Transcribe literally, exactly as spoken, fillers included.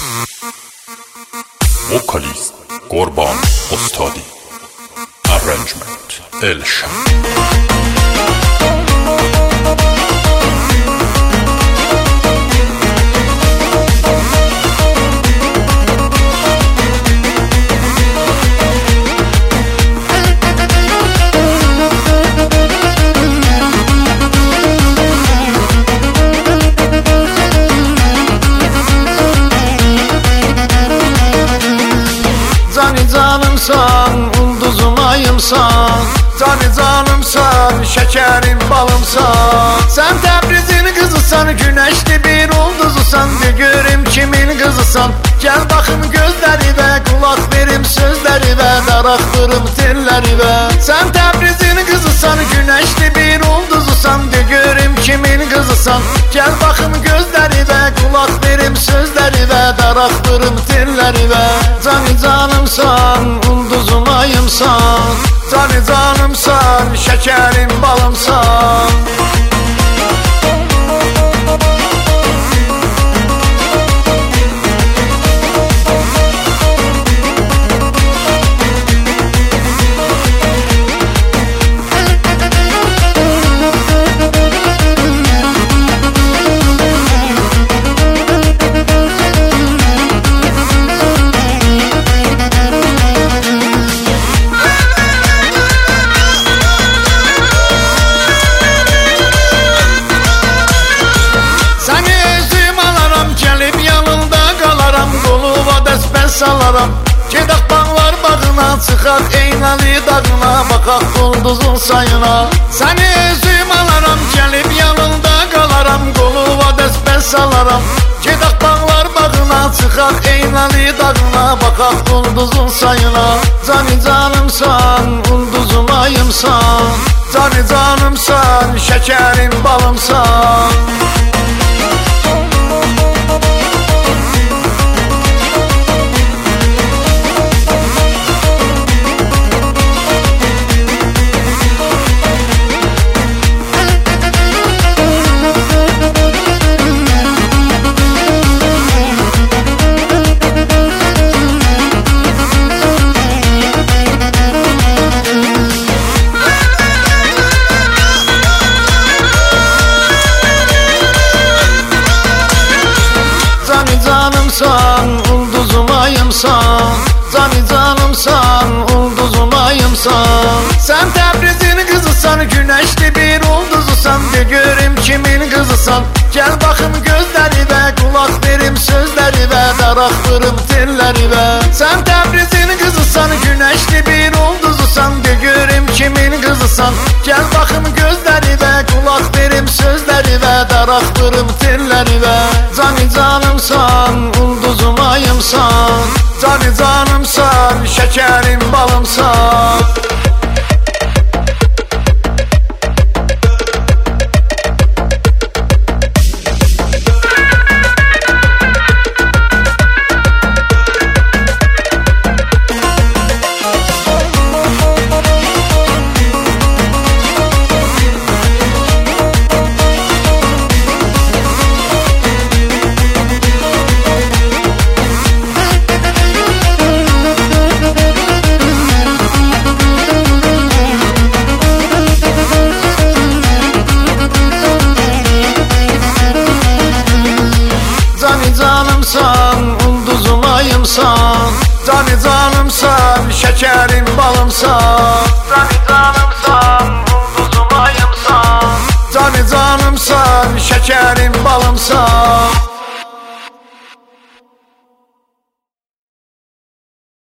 Vocalist Qurban Ustadi. Arrangement Elşan. Cani canımsan, ulduzum ayımsan, cani canımsan, şekerim balımsan. Sen Təbrizin kızısan, güneşli bir ulduzusan, de görüm kimin kızısan. Gel bakım gözlerine, kulak verim sözlerine, daraktırım tellerine. Sen Təbrizin kızısan, güneşli bir ulduzusan, de görüm kimin kızısan. Gel bakım gözlerine, kulak verim sözlerine, daraktırım tellerine. Cani canımsan, ulduzum ayımsan, cani canımsan, şekerim balımsan. Salaram, gedək bağlar bağına, çıxaq Eynəli dağına, baxaq ulduzun sayına. Səni özüm alaram, gəlib yanında qalaram, qoluma dəsbər salaram. Gedək bağlar bağına, çıxaq Eynəli dağına, baxaq ulduzun sayına. Cani canımsan, ulduzum ayımsan, cani canımsan, şekerim balımsan. Canımsan, ulduzum ayımsan, cani canımsan, ulduzum ayımsan. Sen Təbrizin kızısan, güneşli bir ulduzusan, de görüm kimin kızısan. Gel bakım gözlerine, kulak verim sözlerine, daraktırım tellerine. Sen Təbrizin kızısan, güneşli bir ulduzusan, de görüm kimin kızısan. Gel bakım gözlerine, kulak verim sözlerine, daraktırım tellerine. Cani canımsan, ulduzum ayımsan, cani canımsan, şekerim balımsan. Canımsan, ulduzum ayımsan, cani canımsan, şekerim balımsan. Cani canımsan, ulduzum ayımsan, cani canımsan, şekerim balımsan.